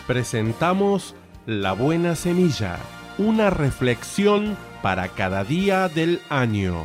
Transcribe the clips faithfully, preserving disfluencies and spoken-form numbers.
Presentamos La Buena Semilla, una reflexión para cada día del año.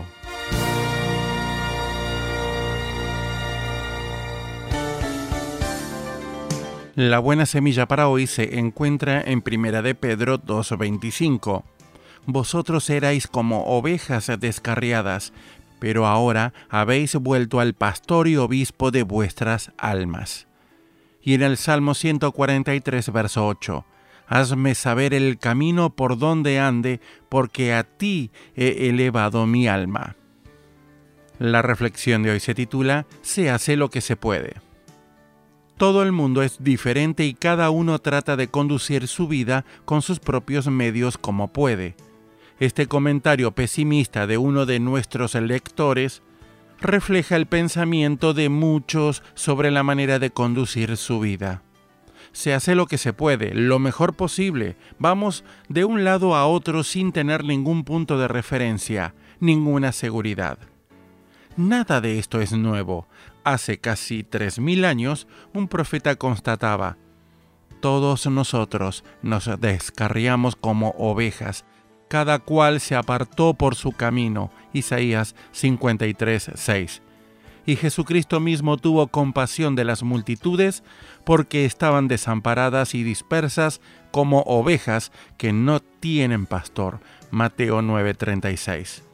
La buena semilla para hoy se encuentra en Primera de Pedro dos veinticinco. Vosotros erais como ovejas descarriadas, pero ahora habéis vuelto al pastor y obispo de vuestras almas. Y en el Salmo ciento cuarenta y tres, verso ocho, hazme saber el camino por donde ande, porque a ti he elevado mi alma. La reflexión de hoy se titula Se hace lo que se puede. Todo el mundo es diferente y cada uno trata de conducir su vida con sus propios medios como puede. Este comentario pesimista de uno de nuestros lectores refleja el pensamiento de muchos sobre la manera de conducir su vida. Se hace lo que se puede, lo mejor posible. Vamos de un lado a otro sin tener ningún punto de referencia, ninguna seguridad. Nada de esto es nuevo. Hace casi tres mil años, un profeta constataba: todos nosotros nos descarriamos como ovejas, cada cual se apartó por su camino. Isaías cincuenta y tres, seis. Y Jesucristo mismo tuvo compasión de las multitudes porque estaban desamparadas y dispersas como ovejas que no tienen pastor. Mateo nueve, treinta y seis.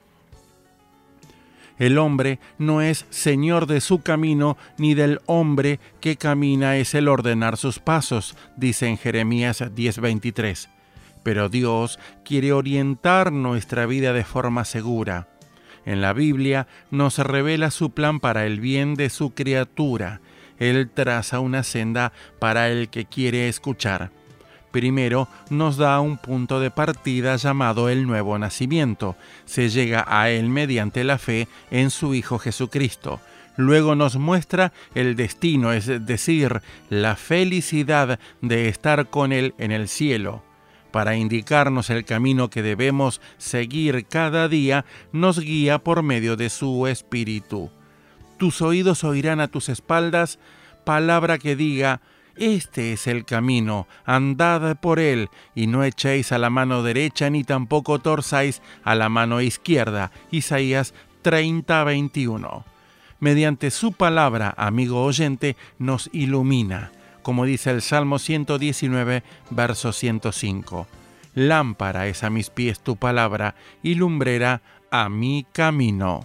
El hombre no es señor de su camino, ni del hombre que camina es el ordenar sus pasos, dice en Jeremías diez, veintitrés. Pero Dios quiere orientar nuestra vida de forma segura. En la Biblia nos revela su plan para el bien de su criatura. Él traza una senda para el que quiere escuchar. Primero nos da un punto de partida llamado el nuevo nacimiento. Se llega a él mediante la fe en su Hijo Jesucristo. Luego nos muestra el destino, es decir, la felicidad de estar con Él en el cielo. Para indicarnos el camino que debemos seguir cada día, nos guía por medio de su Espíritu. Tus oídos oirán a tus espaldas palabra que diga: este es el camino, andad por él, y no echéis a la mano derecha, ni tampoco torzáis a la mano izquierda. Isaías treinta, veintiuno. Mediante su palabra, amigo oyente, nos ilumina, como dice el Salmo ciento diecinueve, verso ciento cinco. Lámpara es a mis pies tu palabra, y lumbrera a mi camino.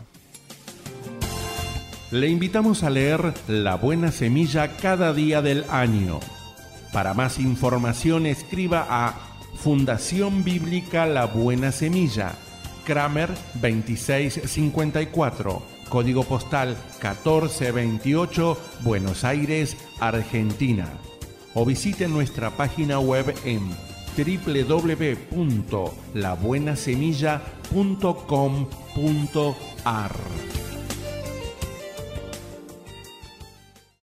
Le invitamos a leer La Buena Semilla cada día del año. Para más información escriba a Fundación Bíblica La Buena Semilla, Kramer veintiséis cincuenta y cuatro, código postal catorce veintiocho, Buenos Aires, Argentina. O visite nuestra página web en doble u doble u doble u punto la buena semilla punto com punto a r.